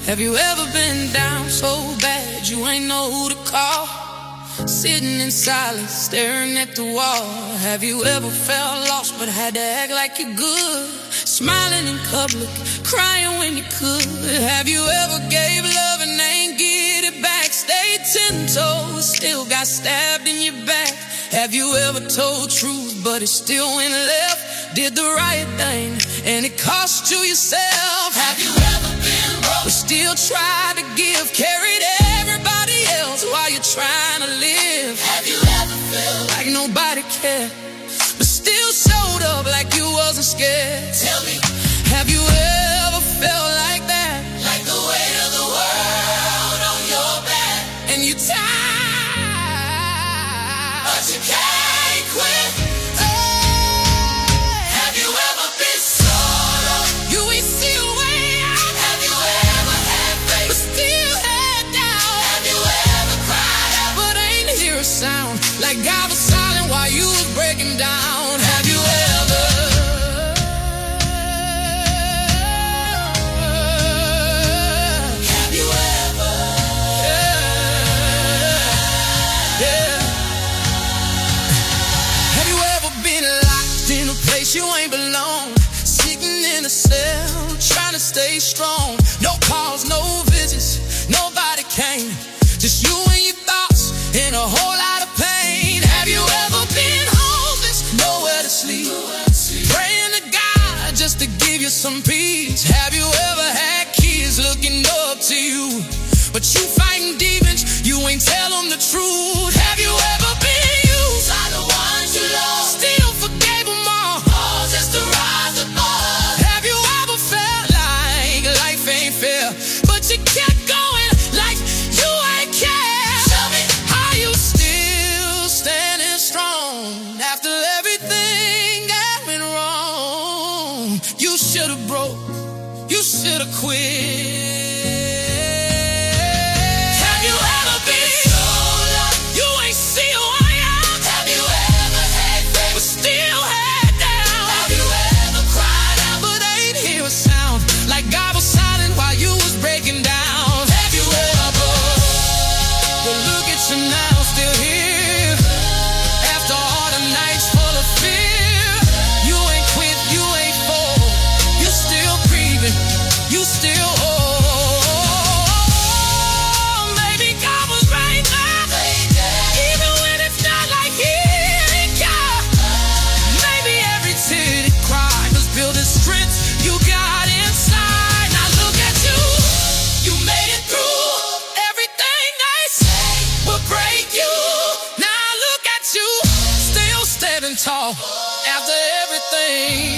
Have you ever been down so bad you ain't know who to call? Sitting in silence, staring at the wall. Have you ever felt lost but had to act like you're good? Smiling in public, crying when you could. Have you ever gave love and ain't get it back? Stayed 10 toes, still got stabbed in your back. Have you ever told truth but it still went left? Did the right thing and it cost you yourself? Have you ever been broke but still tried to give? Carried everybody else while you're trying to live? Have you ever felt like nobody cared but still showed up like you wasn't scared? Tell me, have you ever felt like that? Like the weight of the world on your back and you tired but you can't quit. Have you ever been solo? You ain't see a way out. Have you ever had faith but still head down? Have you ever cried out but ain't hear a sound? Like God was silent while you was breaking down. Have you ever? Have you ever? Yeah. Have you ever been locked in a place you ain't belong? Sitting in a cell, trying to stay strong. No calls, no visits, nobody came. Just you and your thoughts and a whole lot of pain. Have you ever been homeless, nowhere to sleep? Praying to God just to give you some peace. Have you ever had kids looking up to you, but you fighting demons, you ain't tell them the truth? Have you ever been used by the ones you love? Still forgave them all just to rise above. Have you ever felt like life ain't fair, but you kept going like you ain't care? Tell me, are you still standing strong after everything that went wrong? You should've broke, you should've quit. Have you ever been solo? You ain't see a way out. Have you ever had faith but still head down? Have you ever cried out but ain't hear a sound? Like God was silent while you was breaking down. Have you ever? But look at you now, still here after all the nights full of fear. You ain't quit, you ain't fall, you still breathing, you still whole. Maybe God was right there, even when it's not like He ain't God. Maybe every tear that cried was building strength you got inside. Now look at you, you made it through everything they say will break you. Now look at you, still standing tall after everything